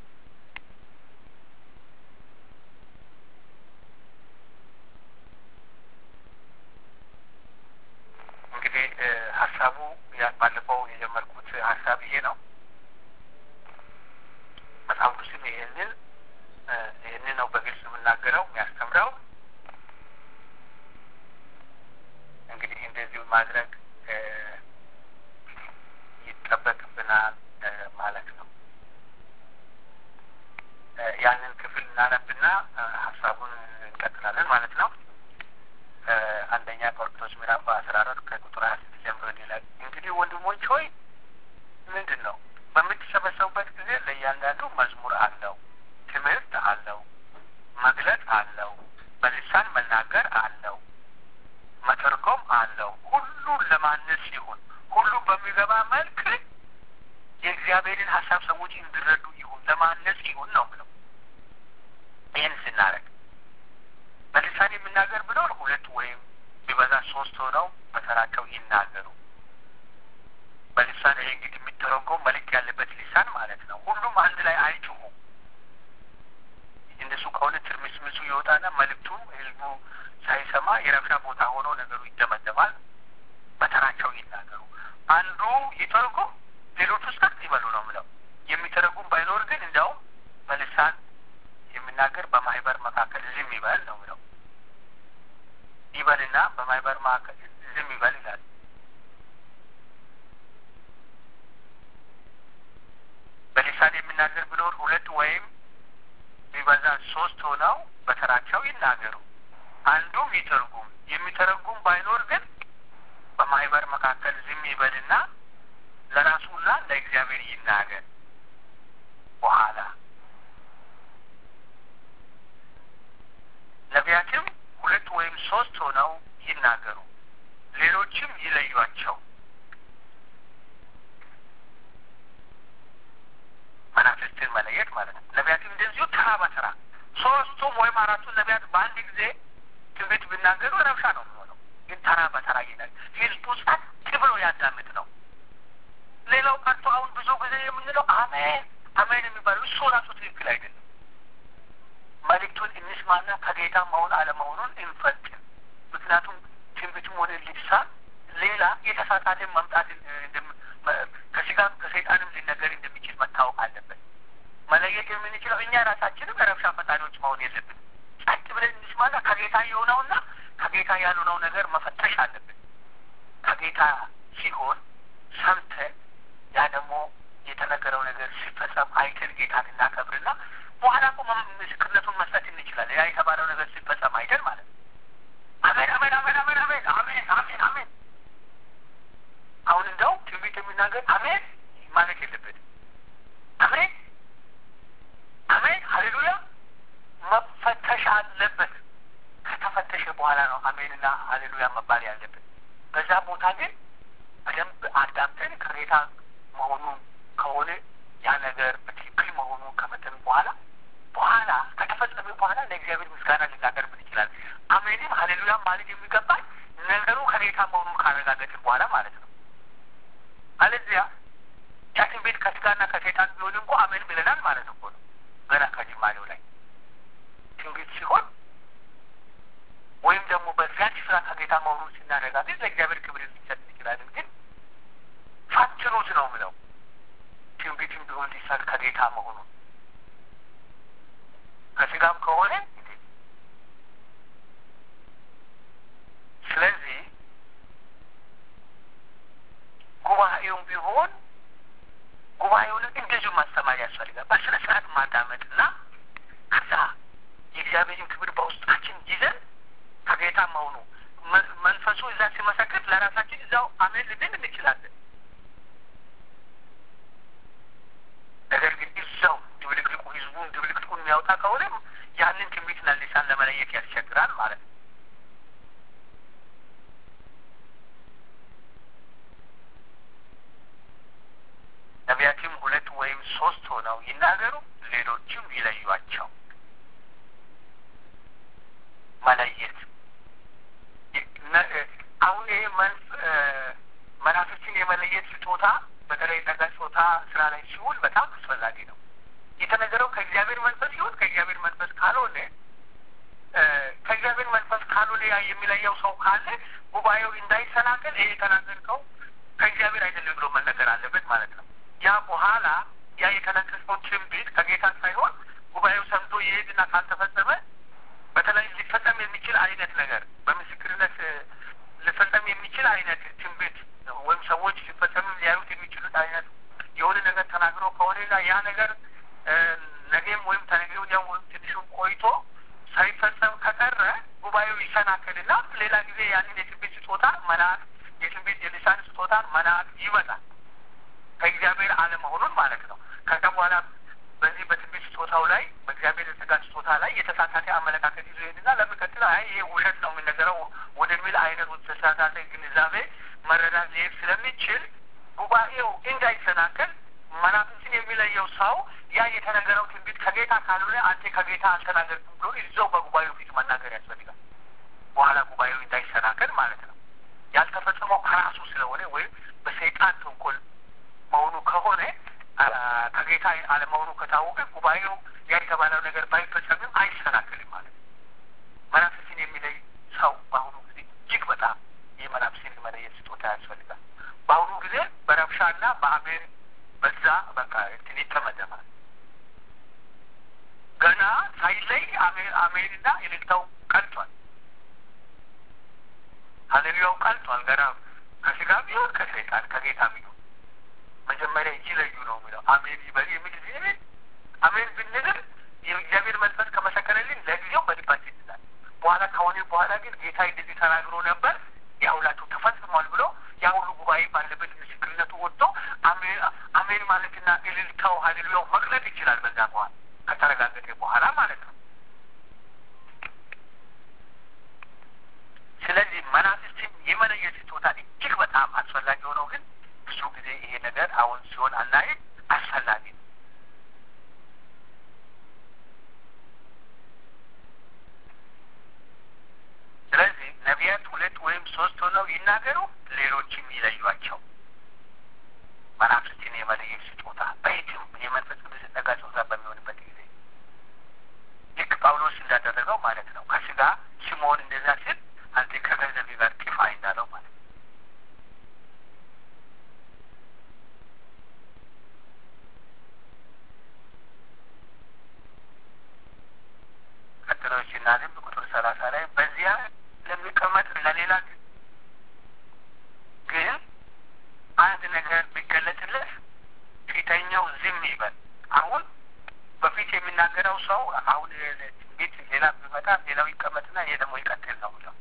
እንግዲህ ሀሳቡ ባለፈው የጀመርኩት ሀሳብ ይሄ ነው። መጽሐፍ ቅዱስም ይሄንን ይህንን ነው በግልጽ የምናገረው የሚያስተምረው። እንግዲህ እንደዚሁ ማድረግ ይጠበቅብናል ማለት ነው። ያንን ክፍል እናነብና ሀሳቡን እንቀጥላለን ማለት ነው። አንደኛ ቆሮንቶስ ምዕራፍ አስራ አራት ከቁጥር ሀያ ስድስት ጀምሮ ይላል። እንግዲህ ወንድሞች ሆይ ምንድን ነው በምትሰበሰቡበት ጊዜ ለእያንዳንዱ መዝሙር አለው፣ ትምህርት አለው፣ መግለጥ አለው፣ በልሳን መናገር አለው፣ መተርጎም አለው። ሁሉን ለማነጽ ይሁን፣ ሁሉ በሚገባ መልክ የእግዚአብሔርን ሀሳብ ሰዎች እንዲረዱ ይሁን፣ ለማነጽ ይሁን ነው ብለው ይህን ስናደርግ በልሳን የሚናገር ብኖር ሁለት ወይም ቢበዛ ሶስት ሆነው በተራቸው ይናገሩ። በልሳን ይሄ እንግዲህ የሚተረጎም መልክ ያለበት ልሳን ማለት ነው። ሁሉም አንድ ላይ አይጩሁ። እንደሱ ከሆነ ትርምስምሱ ይወጣና መልእክቱም ህዝቡ ሳይሰማ የረብሻ ቦታ ሆኖ ነገሩ ይደመደማል። በተራቸው ይናገሩ። አንዱ ይተረጎም፣ ሌሎቹ ስታት ይበሉ ነው ምለው። የሚተረጉም ባይኖር ግን እንዲያውም በልሳን የሚናገር በማህበር መካከል ዝም ይበል ነው ምለው። ይበልና በማህበር መካከል ዝም ይበል ይላል። በልሳን የሚናገር ቢኖር ሁለት ወይም ቢበዛ ሶስት ሆነው በተራቸው ይናገሩ። አንዱም ይተርጉም። የሚተረጉም ባይኖር ግን በማህበር መካከል ዝም ይበልና ለራሱና ለእግዚአብሔር ይናገር። በኋላ ነቢያትም ሁለት ወይም ሶስት ሆነው ይናገሩ፣ ሌሎችም ይለዩአቸው። መናፍስትን መለየት ማለት ነው። ነቢያትም እንደዚሁ ተራ በተራ ሶስቱም ወይም አራቱን ነቢያት በአንድ ጊዜ ትንቢት ቢናገሩ ረብሻ ነው የሚሆነው። ግን ተራ በተራ ይላል። ህዝቡ ጸጥ ብሎ ያዳምጥ ነው። ሌላው ቀርቶ አሁን ብዙ ጊዜ የምንለው አሜን አሜን የሚባለው እሱ ራሱ ትክክል አይደለም። መልእክቱን እንስማና ከጌታ መሆን አለመሆኑን እንፈትን። ምክንያቱም ትንቢቱም ሆነ ልሳን ሌላ የተሳሳተ መምጣት ከስጋም ከሰይጣንም ሊነገር እንደሚችል መታወቅ አለበት። መለየት የምንችለው እኛ ራሳችንም ረብሻ ፈጣሪዎች መሆን የለብን። ጸጥ ብለን እንስማና ከጌታ የሆነውና ከጌታ ያልሆነው ነገር መፈተሽ አለብን። ከጌታ ሲሆን ሰምተን ያ ደግሞ የተነገረው ነገር ሲፈጸም አይተን ጌታን እናከብርና በኋላ እኮ ምስክርነቱን መስጠት እንችላለን። ያ የተባለው ነገር ሲፈጸም አይተን ማለት ነው። አሜን አሜን አሜን አሜን አሜን አሜን አሜን አሜን። አሁን እንደው ትንቢት የሚናገር አሜን ማለት የለበትም። አሜን አሜን ሃሌሉያ መፈተሽ አለበት። ከተፈተሸ በኋላ ነው አሜንና ሃሌሉያ መባል ያለበት። በዛ ቦታ ግን በደንብ አዳምጠን ከጌታ መሆኑን ከሆነ ያ ነገር በትክክል መሆኑን ከመጠን በኋላ በኋላ ከተፈጸመ በኋላ ለእግዚአብሔር ምስጋና ልናቀርብ እንችላለን። አሜንም ሃሌሉያ ማለት የሚገባል ነገሩ ከጌታ መሆኑን ካረጋገጥን በኋላ ማለት ነው። አለዚያ ያ ትንቢት ከስጋና ከሰይጣን ቢሆን እንኳ አሜን ብለናል ማለት እኮ ነው። ገና ከጅማሬው ላይ ትንቢት ሲሆን ወይም ደግሞ በዚያች ስራ ከጌታ መሆኑን ስናረጋግጥ ለእግዚአብሔር ክብር ልንሰጥ እንችላለን። ግን ፈትኑት ነው ምለው። ትንቢትም ቢሆን ሊሰጥ ከጌታ መሆኑን ከስጋም ከሆነ ስለዚህ ጉባኤውም ቢሆን ጉባኤውን እንደዚሁ ማስተማር ያስፈልጋል። በስነ ስርዓት ማዳመጥና ከዛ የእግዚአብሔርን ክብር በውስጣችን ይዘን ከጌታ መሆኑ መንፈሱ እዛ ሲመሰክር ለራሳችን እዛው አሜን ልንል እንችላለን። ነገር ግን እዛው ድብልቅልቁ ህዝቡን ድብልቅልቁን የሚያወጣ ከሆነ ያንን ትንቢትና ልሳን ለመለየት ያስቸግራል ማለት ነው። ሶስት ሆነው ይናገሩ፣ ሌሎችም ይለዩዋቸው። መለየት አሁን ይሄ መናፍስትን የመለየት ስጦታ በተለይ ጸጋ ስጦታ ስራ ላይ ሲውል በጣም አስፈላጊ ነው። የተነገረው ከእግዚአብሔር መንፈስ ሲሆን ከእግዚአብሔር መንፈስ ካልሆነ ከእግዚአብሔር መንፈስ ካልሆነ ያ የሚለየው ሰው ካለ ጉባኤው እንዳይሰናከል ይሄ የተናገርከው ከእግዚአብሔር አይደለም ብሎ መነገር አለበት ማለት ነው። ያ በኋላ ያ የተነገረው ትንቢት ከጌታ ሳይሆን ጉባኤው ሰምቶ ይሄድና ካልተፈጸመ በተለይ ሊፈጸም የሚችል አይነት ነገር በምስክርነት ሊፈጸም የሚችል አይነት ትንቢት ወይም ሰዎች ሲፈጸም ሊያዩት የሚችሉት አይነት የሆነ ነገር ተናግሮ ከሆነ ያ ነገር ነገም ወይም ተነገ ወዲያም ወይም ትንሹም ቆይቶ ሳይፈጸም ከቀረ ጉባኤው ይሰናከልና ሌላ ጊዜ ያንን የትንቢት ስጦታ መናቅ የትንቢት የልሳን ስጦታ መናቅ ይመጣል። ከእግዚአብሔር አለመሆኑን ማለት ነው። ከዛ በኋላ በዚህ በትንቢት ስጦታው ላይ በእግዚአብሔር የጸጋ ስጦታ ላይ የተሳሳተ አመለካከት ይዞ ይሄድና ለሚቀጥለው አይ ይሄ ውሸት ነው የሚነገረው ወደሚል አይነት ተሳሳተ ግንዛቤ መረዳት ሊሄድ ስለሚችል ጉባኤው እንዳይሰናከል መናፍስትን የሚለየው ሰው ያ የተነገረው ትንቢት ከጌታ ካልሆነ አንተ ከጌታ አልተናገርክም ብሎ ይዘው በጉባኤው ፊት መናገር ያስፈልጋል። በኋላ ጉባኤው እንዳይሰናከል ማለት ነው። ያልተፈጸመው ከራሱ ስለሆነ ወይም በሰይጣን ተንኮል መሆኑ ከሆነ ከጌታ አለመሆኑ ከታወቀ ጉባኤው ያ የተባለው ነገር ባይፈጸምም አይሰናከልም ማለት ነው። መናፍስትን የሚለይ ሰው በአሁኑ ጊዜ እጅግ በጣም የመናፍስትን መለየት ስጦታ ያስፈልጋል። በአሁኑ ጊዜ በረብሻና በአሜን በዛ በቃ እንትን ይተመደማል። ገና ሳይለይ አሜን አሜንና እልልታው ቀልጧል። ሀሌሉያው ቀልጧል። ገና ከስጋ ቢሆን ከሰይጣን ከጌታ ቢሆን መጀመሪያ ይለዩ ነው የሚለው። አሜን ይበል የሚል ጊዜ አሜን ብንልም የእግዚአብሔር መንፈስ ከመሰከረልን ለጊዜው በልባችን ይላል። በኋላ ከሆነ በኋላ ግን ጌታ እንደዚህ ተናግሮ ነበር ያውላችሁ ተፈጽሟል ብሎ ያ ሁሉ ጉባኤ ባለበት ምስክርነቱ ወጥቶ አሜን አሜን ማለትና እልልታው ሀሌሉያው መቅለጥ ይችላል። በዛ በኋላ ከተረጋገጠ በኋላ ማለት ነው። ስለዚህ መናፍስትን የመለየት ስጦታ እጅግ በጣም አስፈላጊ ሆነው ግን ብዙ ጊዜ ይሄ ነገር አሁን ሲሆን አናይም። አስፈላጊ ነው። ስለዚህ ነቢያት ሁለት ወይም ሶስት ሆነው ይናገሩ፣ ሌሎችም ይለዩዋቸው። መናፍስትን የመለየት ስጦታ በየትም የመንፈስ ቅዱስ ጸጋ ስጦታ በሚሆንበት ጊዜ ልክ ጳውሎስ እንዳደረገው ማለት ነው። ከስጋ ስምዖን እንደዛ ሲል አንተ ከገንዘብ ጋር ጥፋ እንዳለው ማለት ነው። ቀጥሎች እናዝም በቁጥር ሰላሳ ላይ በዚያ ለሚቀመጥ ለሌላ ግን አንድ ነገር ቢገለጥለት ፊተኛው ዝም ይበል። አሁን በፊት የሚናገረው ሰው አሁን ቤት ሌላ ቢመጣ ሌላው ይቀመጥና ይሄ ደግሞ ይቀጥል ነው ብለው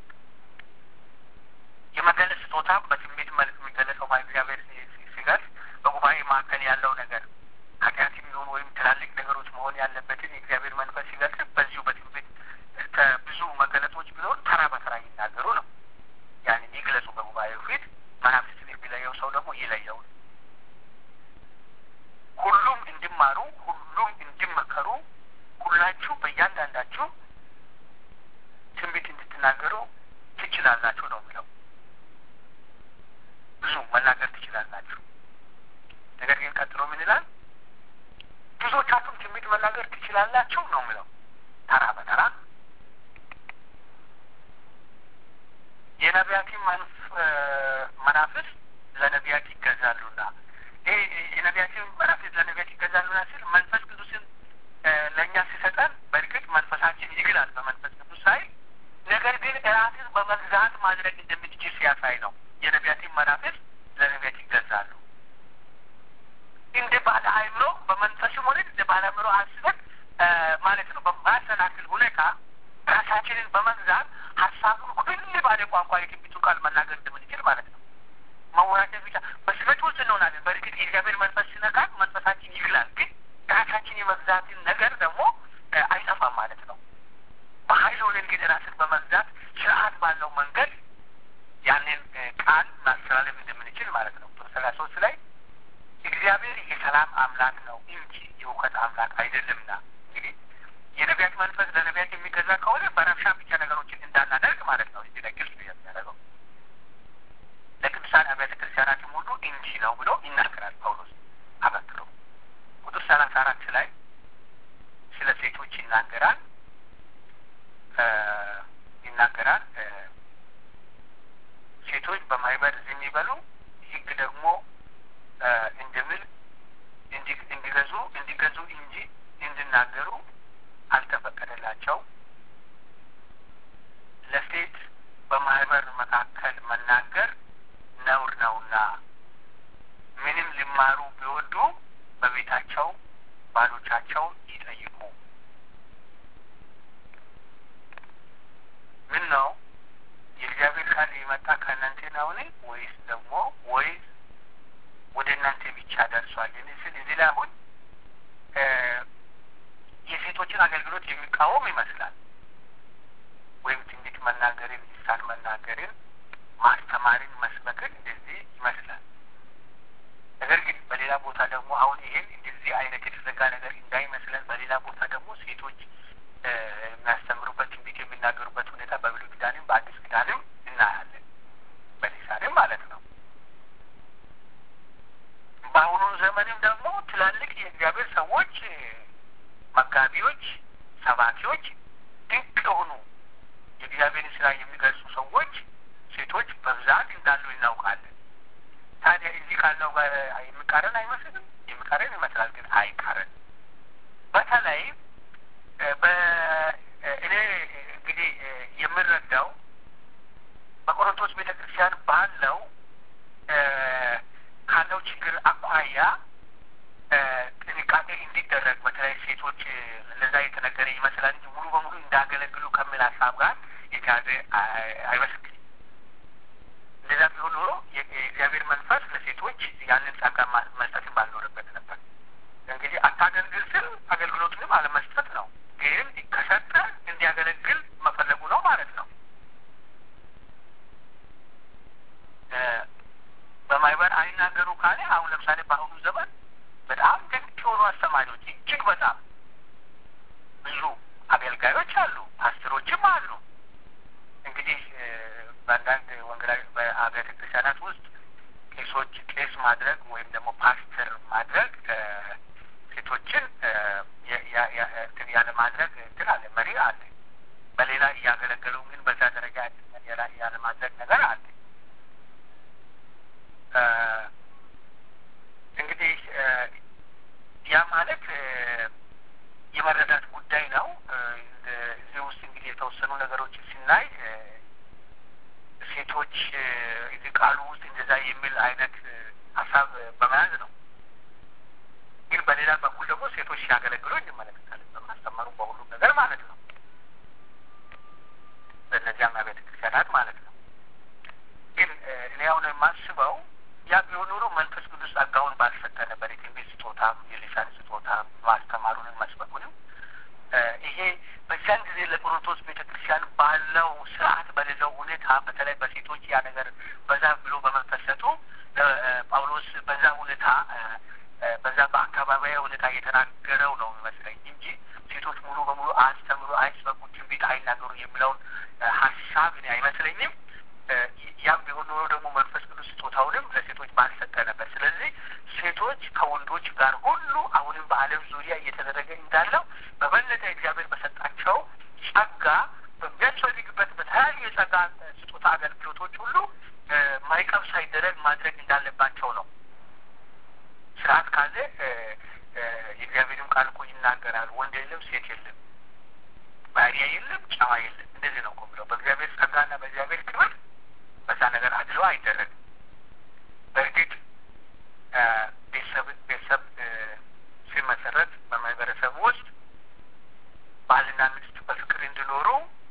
የመገለጽ ስጦታ በትንቢት መልክ የሚገለጸው በእግዚአብሔር ሲገልጽ በጉባኤ መካከል ያለው ነገር ኃጢአት የሚሆን ወይም ትላልቅ ነገሮች መሆን ያለበትን የእግዚአብሔር መንፈስ ሲገልጽ በዚሁ በትንቢት ብዙ መገለጦች ቢሆን ተራ በተራ ይናገሩ ነው። ያንን ይግለጹ በጉባኤው ፊት። መናፍስትን የሚለየው ሰው ደግሞ ይለየው። ሁሉም እንዲማሩ፣ ሁሉም እንዲመከሩ፣ ሁላችሁ በእያንዳንዳችሁ ትንቢት እንድትናገሩ ትችላላችሁ ነው የሚለው። ብዙ መናገር ትችላላችሁ። ነገር ግን ቀጥሎ ምን ይላል? ብዙዎቻችሁም ትንቢት መናገር ትችላላችሁ ነው የሚለው። ተራ በተራ የነቢያትን መናፍስ ለነቢያት ይገዛሉና ይሄ የነቢያትን መናፍስ ለነቢያት ይገዛሉና ሲል መንፈስ ቅዱስን ለእኛ ሲሰጠን በእርግጥ መንፈሳችን ይግላል በመንፈስ ቅዱስ ሳይል፣ ነገር ግን ራስን በመግዛት ማድረግ እንደምትችል ሲያሳይ ነው። የነቢያትን መናፍስ ለነቢያት ይገዛሉ። እንደ ባለ አእምሮ በመንፈስም ሆነ እንደ ባለ አእምሮ አስበን ማለት ነው በማያሰናክል ሁኔታ ራሳችንን በመግዛት ሀሳቡን ኩል ባለ ቋንቋ የትንቢቱ ቃል መናገር እንደምንችል ማለት ነው። መወራጨት ብቻ በስበት ውስጥ እንሆናለን። በእርግጥ የእግዚአብሔር መንፈስ ሲነካል መንፈሳችን ይግላል። ግን ራሳችን የመግዛትን ነገር ደግሞ አይጠፋም ማለት ነው። በኃይል ሆነን ግን ራስን በመግዛት ስርዓት ባለው መንገድ ያንን ቃል ማስተላለፍ እንደምንችል ማለት ነው። ቁጥር ሰላሳ ሶስት ላይ እግዚአብሔር የሰላም አምላክ ነው እንጂ የእውቀት አምላክ አይደለምና። እንግዲህ የነቢያት መንፈስ ለነቢያት የሚገዛ ከሆነ በረብሻ ብቻ ነገሮችን እንዳናደርግ ማለት ነው። እዚህ ላይ ግልጽ የሚያደርገው ለቅዱሳን አብያተ ክርስቲያናትም ሁሉ እንጂ ነው ብሎ ይናገራል ጳውሎስ አበክሮ። ቁጥር ሰላሳ አራት ላይ ስለ ሴቶች ይናገራል ይናገራል ሴቶች በማይበር ዝም ይበሉ፣ ሕግ ደግሞ እንደምን እንዲገዙ እንዲገዙ እንጂ እንዲናገሩ አልተፈቀደላቸው። ለሴት በማህበር መካከል መናገር ነውር ነውና ምንም ሊማሩ ቢወዱ በቤታቸው ባሎቻቸው ይጠይቁ። ምን ነው የእግዚአብሔር ቃል የመጣ ከእናንተ ነውን ወይስ ደግሞ ወይስ ወደ እናንተ ብቻ ደርሷል? ስል እዚህ ላይ አሁን የሴቶችን አገልግሎት የሚቃወም ይመስላል። ወይም ትንቢት መናገርን፣ ልሳን መናገርን፣ ማስተማርን፣ መስበክን እንደዚህ ይመስላል። ነገር ግን በሌላ ቦታ ደግሞ አሁን ይሄን እንደዚህ አይነት የተዘጋ ነገር እንዳይመስለን በሌላ ቦታ ደግሞ ሴቶች የሚያስተምሩበት ትንቢት የሚናገሩበት ሁኔታ በብሉይ ኪዳንም በአዲስ ኪዳንም እናያለን። በሊሳንም ማለት ነው። በአሁኑ ዘመንም ደግሞ ትላልቅ የእግዚአብሔር ሰዎች፣ መጋቢዎች፣ ሰባኪዎች፣ ድንቅ የሆኑ የእግዚአብሔርን ስራ የሚገልጹ ሰዎች ሴቶች በብዛት እንዳሉ እናውቃለን። ታዲያ እዚህ ካለው ጋር የሚቃረን አይመስልም? የሚቃረን ይመስላል፣ ግን አይቃረን። በተለይ በእኔ እንግዲህ የምረዳው በቆሮንቶስ ቤተ ክርስቲያን ባለው ካለው ችግር አኳያ ጥንቃቄ እንዲደረግ በተለይ ሴቶች ለዛ የተነገረ ይመስላል እንጂ ሙሉ በሙሉ እንዳገለግሉ ከሚል ሀሳብ ጋር የተያዘ አይመስልም። እንደዛ ቢሆን ኖሮ የእግዚአብሔር መንፈስ ለሴቶች ያንን ጸጋ መስጠትን ባልኖርበት ነበር። እንግዲህ አታገልግል ስል አገልግሎቱንም አለመስጠት ነው። ግን ከሰጠ እንዲያገለግል መፈለጉ ነው ማለት ነው። በማይበር አይናገሩ ካለ አሁን ለምሳሌ በአሁኑ ዘመን በጣም ድንቅ የሆኑ አስተማሪዎች እጅግ በጣም ብዙ አገልጋዮች አሉ፣ ፓስተሮችም አሉ። እንግዲህ በአንዳንድ ወንጌላዊ በአብያተ ክርስቲያናት ውስጥ ቄሶች ቄስ ማድረግ ወይም ደግሞ ፓስተር ማድረግ ሴቶችን ያለ ማድረግ እንትን አለ፣ መሪ አለ። በሌላ እያገለገሉ ግን በዛ ደረጃ ያለ ማድረግ ነገር አለ። እንግዲህ ያ ማለት የመረዳት ጉዳይ ነው። እዚህ ውስጥ እንግዲህ የተወሰኑ ነገሮችን ስናይ ሴቶች እዚህ ቃሉ ውስጥ እንደዛ የሚል አይነት ሀሳብ በመያዝ ነው። ግን በሌላ በኩል ደግሞ ሴቶች ሲያገለግሉ እንመለከታለን፣ በማስተማሩ በሁሉም ነገር ማለት ነው። በእነዚያም አብያተ ክርስቲያናት ማለት ነው። ግን እኔ አሁን የማስበው ያ ቢሆን ኖሮ መንፈስ ቅዱስ ጸጋውን ባልሰጠ ነበር። የትንቢት ስጦታም የልሳን ስጦታም ማስተማሩንም መስበኩንም ይሄ በዚያን ጊዜ ለቆሮንቶስ ቤተ ክርስቲያን ባለው ስርዓት በሌለው ሁኔታ በተለይ በሴቶች ያ ነገር በዛ ብሎ በመፈሰቱ ጳውሎስ በዛ ሁኔታ በዛ በአካባቢያዊ ሁኔታ እየተናገረው ነው ይመስለኝ እንጂ ሴቶች ሙሉ በሙሉ አስተምሩ፣ አይስበኩ፣ ትንቢት አይናገሩ የሚለውን ሀሳብ እኔ አይመስለኝም። ያም ቢሆን ኖሮ ደግሞ መንፈስ ቅዱስ ስጦታውንም ለሴቶች ባልሰጠ ነበር። ስለዚህ ሴቶች ከወንዶች ጋር ሁሉ አሁንም በዓለም ዙሪያ እየተደረገ እንዳለው በበለጠ እግዚአብሔር በሰጣቸው ጸጋ በሚያስፈልግበት በተለያዩ የጸጋ ስጦታ አገልግሎቶች ሁሉ ማይቀብ ሳይደረግ ማድረግ እንዳለባቸው ነው። ስርዓት ካለ የእግዚአብሔርም ቃል እኮ ይናገራል። ወንድ የለም፣ ሴት የለም፣ ባሪያ የለም፣ ጨዋ የለም። እንደዚህ ነው እኮ ብለው በእግዚአብሔር ጸጋና በእግዚአብሔር ክብር በዛ ነገር አድሎ አይደረግም። በእርግጥ ቤተሰብ ቤተሰብ ሲመሰረት በማህበረሰብ ውስጥ ባልና ሚስት በፍቅር እንዲኖሩ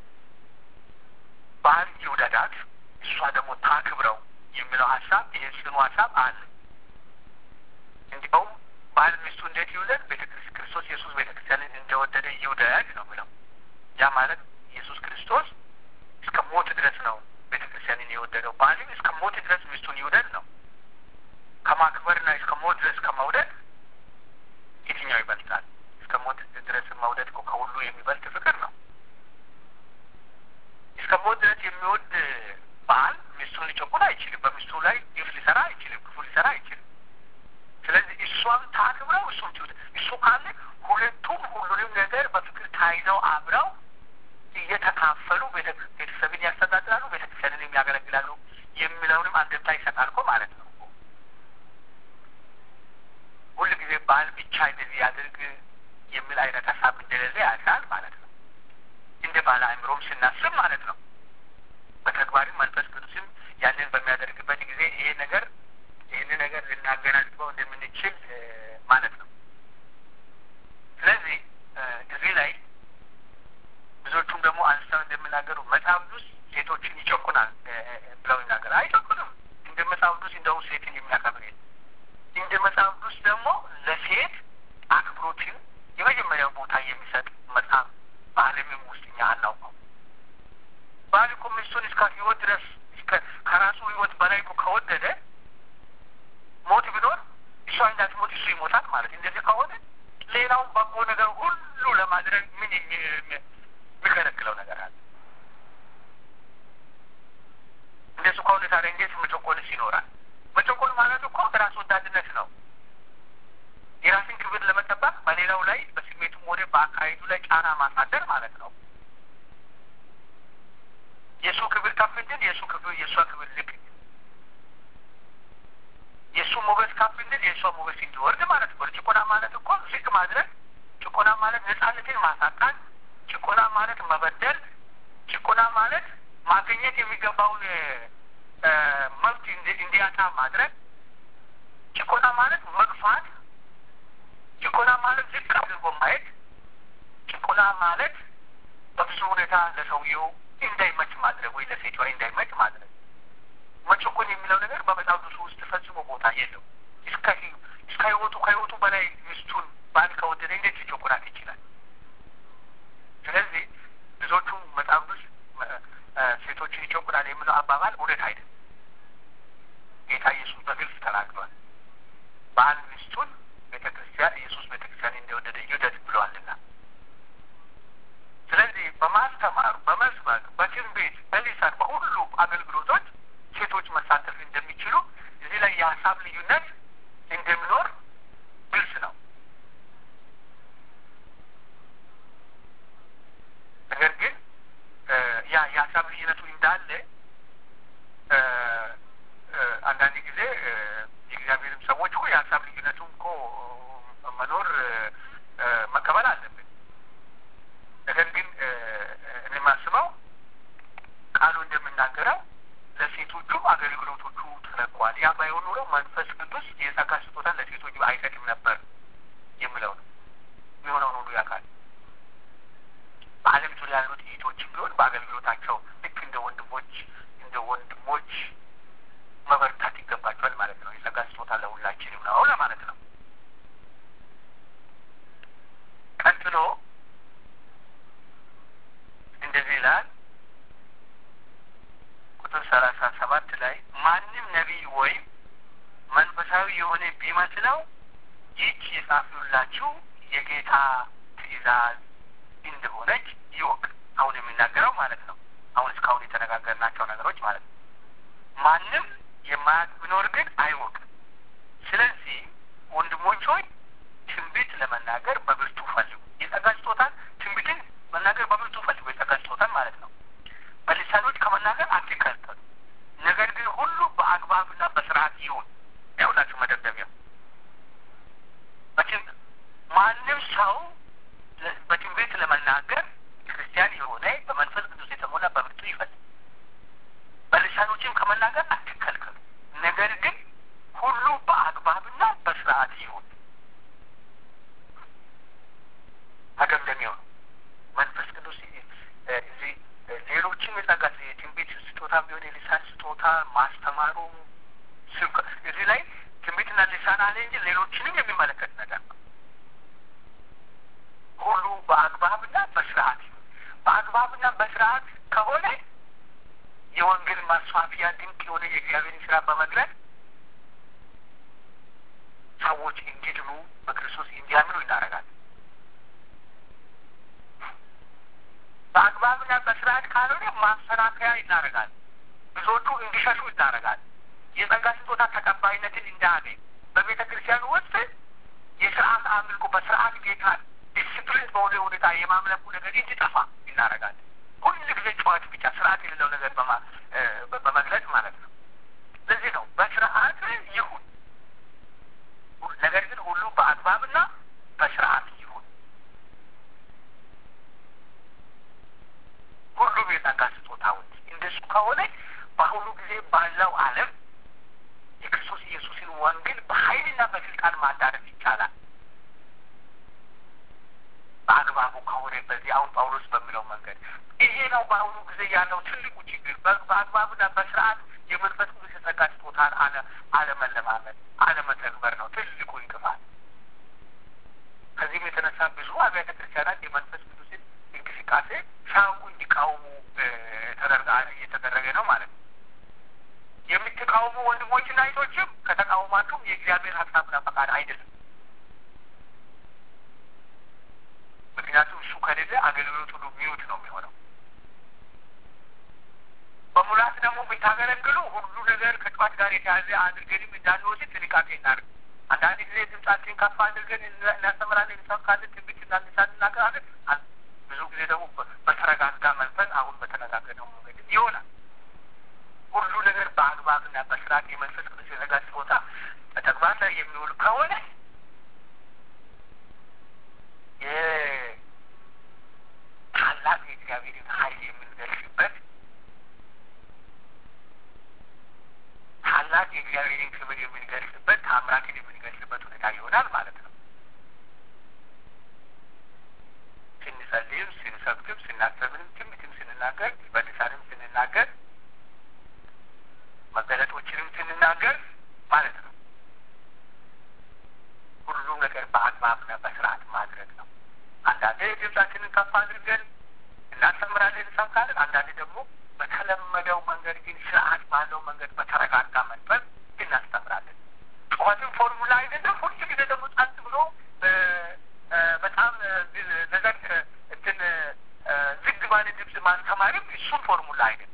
ባል ይውደዳት፣ እሷ ደግሞ ታክብረው የሚለው ሀሳብ ይሄ ጽኑ ሀሳብ አለ። እንዲያውም ባል ሚስቱ እንዴት ይውደድ? ቤተ ክርስቶስ ኢየሱስ ቤተ ክርስቲያንን እንደወደደ ይውደድ ነው ብለው። ያ ማለት ኢየሱስ ክርስቶስ እስከ ሞት ድረስ ነው ቤተ ክርስቲያንን የወደደው። ባልም እስከ ሞት ድረስ ሚስቱን ይውደድ ነው። ከማክበርና እስከ ሞት ድረስ ከመውደድ የሚበልጥ ፍቅር ነው። እስከ ሞት ድረስ የሚወድ ባል ሚስቱን ሊጨቁን አይችልም። በሚስቱ ላይ ግፍ ሊሰራ አይችልም፣ ክፉ ሊሰራ አይችልም። ስለዚህ እሷም ታክብረው እሱም ትውት እሱ ካለ ሁለቱም ሁሉንም ነገር በፍቅር ታይዘው አብረው እየተካፈሉ ቤተሰብን ያስተዳድራሉ፣ ቤተክርስቲያንን ያገለግላሉ የሚለውንም አንድምታ ይሰጣል እኮ ማለት ነው። ሁሉ ጊዜ ባል ብቻ እንደዚህ ያድርግ የሚል አይነት ሀሳብ እንደሌለ ያሳል ማለት ነው። እንደ ባል አእምሮም ስናስብ ማለት ነው። በተግባርም መንፈስ ቅዱስም ያንን በሚያደርግበት ጊዜ ይሄ ነገር ይህን ነገር ልናገናዝበው እንደምንችል ማለት ነው። ስለዚህ እዚህ ላይ ብዙዎቹም ደግሞ አንስተው እንደሚናገሩ መጽሐፍ ቅዱስ ሴቶችን ይጨቁናል ብለው ይናገራል። አይጨቁንም። እንደ መጽሐፍ ቅዱስ እንደው ሴትን የሚያከብር የለም። እንደ መጽሐፍ ቅዱስ ደግሞ ለሴት አክብሮትን የመጀመሪያው ቦታ የሚሰጥ መጽሐፍ በዓለምም ውስጥ እኛ አናውቀው። ባል እኮ ሚስቱን እስከ ህይወት ድረስ እስከ ከራሱ ህይወት በላይ እኮ ከወደደ ሞት ቢኖር እሷ እንዳትሞት እሱ ይሞታል ማለት። እንደዚህ ከሆነ ሌላውን በጎ ነገር ሁሉ ለማድረግ ምን የሚከለክለው ነገር አለ? እንደሱ ከሆነ ታዲያ እንዴት መጨቆንስ ይኖራል? መጨቆን ማለት እኮ ራስ ወዳድነት ነው። የራስን ክብር ለመጠበቅ በሌላው ላይ በስሜቱም ሆነ በአካሄዱ ላይ ጫና ማሳደር ማለት ነው። የእሱ ክብር ከፍ እንድል የእሱ ክብር የእሷ ክብር ልክ የእሱ ሞገስ ከፍ እንድል የእሷ ሞገስ እንዲወርድ ማለት ነው። ጭቆና ማለት እኮ ዝቅ ማድረግ፣ ጭቆና ማለት ነጻነትን ማሳጣት፣ ጭቆና ማለት መበደል፣ ጭቆና ማለት ማግኘት የሚገባውን መብት እንዲያጣ ማድረግ፣ ጭቆና ማለት መግፋት፣ ጭቆና ማለት ዝቅ አድርጎ ማየት፣ ጭቆና ማለት በብዙ ሁኔታ ለሰውየው እንዳይመች ማድረግ ወይ ለሴቷ እንዳይመች ማድረግ። መጨቆን የሚለው ነገር በመጽሐፍ ቅዱስ ውስጥ ፈጽሞ ቦታ የለው። እስከ እስከ ህይወቱ ከህይወቱ በላይ ሚስቱን ባል ከወደደ እንዴት ሊጨቁናት ይችላል? ስለዚህ ብዙዎቹ መጽሐፍ ቅዱስ ሴቶችን ይጨቁናል የሚለው አባባል እውነት አይደለም። ጌታ ኢየሱስ በግልጽ ተናግሯል። ባል ሚስቱን ቤተክርስቲያን ኢየሱስ ቤተክርስቲያን እንደወደደ ይውደድ ብለዋልና። ስለዚህ በማስተማር በመስበክ በትንቢት በሊሳን በሁሉ አገልግሎቶች ሴቶች መሳተፍ እንደሚችሉ እዚህ ላይ የሀሳብ ልዩነት እንደሚኖር ግልጽ ነው። ነገር ግን ያ የሀሳብ ልዩነቱ እንዳለ አንዳንድ ጊዜ የእግዚአብሔርም ሰዎች እኮ የሀሳብ ልዩነቱን እኮ መኖር መቀበል አለብን። ነገር ግን እኔ ማስበው ቃሉ እንደምናገረው ለሴቶቹም አገልግሎቶቹ ተለቋል። ያ ባይሆን ኖሮ መንፈስ ቅዱስ የጸጋ ስጦታን ለሴቶቹ አይሰጥም ነበር የሚለው ነው። የሚሆነውን ሁሉ ያውቃል። በዓለም ዙሪያ ያሉት እህቶችም ቢሆን በአገልግሎታቸው ልክ እንደ ወንድሞች እንደ ወንድሞች መበርታት ይገባቸዋል ማለት ነው። የጸጋ ስጦታ ለሁላችንም ነው ለማለት ነው። ቀጥሎ እንደዚህ ይላል ቁጥር ሰላሳ ሰባት ላይ ማንም ነቢይ ወይም መንፈሳዊ የሆነ ቢመስለው ይህች የጻፍሁላችሁ የጌታ ትእዛዝ እንደሆነች ይወቅ። አሁን የሚናገረው ማለት ነው። አሁን እስካሁን የተነጋገርናቸው ነገሮች ማለት ነው። ማንም የማያውቅ ቢኖር ግን አይወቅ። ስለዚህ ወንድሞች ሆይ ትንቢት ለመናገር በብርቱ ፈልጉ። የጸጋ ስጦታን ትንቢትን መናገር በብርቱ ፈልጉ። የጸጋ ስጦታን ማለት ነው። በልሳኖች ከመናገር አትከልከሉ። ነገር ግን ሁሉ በአግባብና በስርዓት ይሁን። ያውላችሁ መደምደሚያ ማንም ሰው በትንቢት ለመናገር ክርስቲያን የሆነ በመንፈስ ቅዱስ የተሞላ በብርቱ ይፈልግ። በልሳኖችም ከመናገር አትከልከሉ። ነገር ግን ሁሉ በአግባብና በስርዓት ይሁን። መደምደሚያው መንፈስ ቅዱስ እዚህ ሌሎችም የጸጋ የትንቢት ስጦታ ቢሆን የልሳን ስጦታ ማስተማሩ እዚህ ላይ ትንቢትና ልሳን አለ እንጂ ሌሎችንም የሚመለከት ነገር ነው። ሁሉ በአግባብና በስርዓት ይሁን። በአግባብና በስርዓት ከሆነ የወንጌል ማስፋፊያ ድንቅ የሆነ የእግዚአብሔርን ስራ በመግለጽ ሰዎች እንዲድኑ በክርስቶስ እንዲያምኑ እናደርጋለን። እናደርጋለን። ብዙዎቹ እንዲሸሹ እናደርጋለን። የጸጋ ስጦታ ተቀባይነትን እንዳያገኝ በቤተ ክርስቲያን ውስጥ የስርዓት አምልኮ በስርዓት ጌታ ዲስፕሊን በሆነ ሁኔታ የማምለኩ ነገር እንዲጠፋ እናደርጋለን። ሁል ጊዜ ጨዋታ ብቻ ስርዓት የሌለው ነገር በመግለጽ ማለት ነው። ለዚህ ነው በስርዓት ይሁን፣ ነገር ግን ሁሉ በአግባብና በስርዓት ይሁን። ሁሉም የጸጋ ስጦታዎች እንደሱ ከሆነ በአሁኑ ጊዜ ባለው ዓለም የክርስቶስ ኢየሱስን ወንጌል በኃይልና በስልጣን ማዳረስ ይቻላል። በአግባቡ ከሆነ በዚህ አሁን ጳውሎስ በሚለው መንገድ ይሄ ነው በአሁኑ ጊዜ ያለው ትልቁ ችግር። በአግባቡና በስርዓት የመንፈስ ቅዱስ የጸጋ ስጦታን አለ አለመለማመድ አለመተግበር ነው ትልቁ እንቅፋት። ከዚህም የተነሳ ብዙ አብያተ ክርስቲያናት የመንፈስ ቅዱስን እንቅስቃሴ ሳያውቁ እንዲቃወሙ ተደርጋ እየተደረገ ነው ማለት ነው። የምትቃወሙ ወንድሞችና እህቶችም ከተቃወማችሁም የእግዚአብሔር ሀሳብና ፈቃድ አይደለም። ምክንያቱም እሱ ከሌለ አገልግሎት ሁሉ ሚውት ነው የሚሆነው። በሙላት ደግሞ ብታገለግሉ ሁሉ ነገር ከጠዋት ጋር የተያዘ አድርገንም እንዳንወስድ ጥንቃቄ እናድርግ። አንዳንድ ጊዜ ድምጻችን ከፍ አድርገን እናስተምራለን፣ እንሰብካለን፣ ትንቢት እናገራለን። ብዙ ጊዜ ደግሞ በተረጋጋ መንፈስ አሁን በተነጋገርነው መንገድ ይሆናል። ሁሉ ነገር በአግባብና በስርዓት የመንፈስ ቅዱስ የጸጋ ስጦታ በተግባር ላይ የሚውል ከሆነ ታላቅ የእግዚአብሔርን ኃይል የምንገልጽበት ታላቅ የእግዚአብሔርን ክብር የምንገልጽበት ታምራትን የምንገልጽበት ሁኔታ ይሆናል ማለት ነው። ስንጸልይም፣ ስንሰብክም፣ ስናስተምርም፣ ትንቢትም ስንናገር፣ በልሳንም ስንናገር፣ መገለጦችንም ስንናገር ማለት ነው። ሁሉም ነገር በአግባብና በስርዓት ማድረግ ነው። አንዳንዴ ድምጻችንን ከፍ አድርገን እናስተምራለን፣ እንሰብካለን። አንዳንዴ ደግሞ በተለመደው መንገድ ግን ስርዓት ባለው መንገድ በተረጋጋ መንፈስ እናስተምራለን። ጩኸትን ፎርሙላ አይደለም። ሁሉ ጊዜ ደግሞ ጸጥ ብሎ በጣም ነገር እንትን ዝግ ባለ ድምፅ ማስተማርም እሱም ፎርሙላ አይደለም።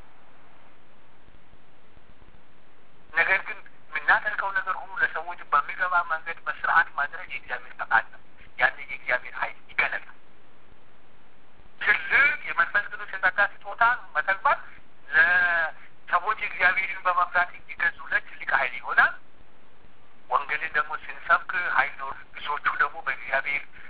ነገር ግን የምናደርገው ነገር ሁሉ ለሰዎች በሚገባ መንገድ በስርዓት ማድረግ የእግዚአብሔር ፈቃድ ነው። ያን የእግዚአብሔር ኃይል ይገለጣል። ትልቅ የመንፈስ ቅዱስ የጸጋ ስጦታን መተግበር ለሰዎች እግዚአብሔርን በመፍራት እንዲገዙለት ትልቅ ኃይል ይሆናል። ወንጌልን ደግሞ ስንሰብክ ኃይል ነው። ብዙዎቹ ደግሞ በእግዚአብሔር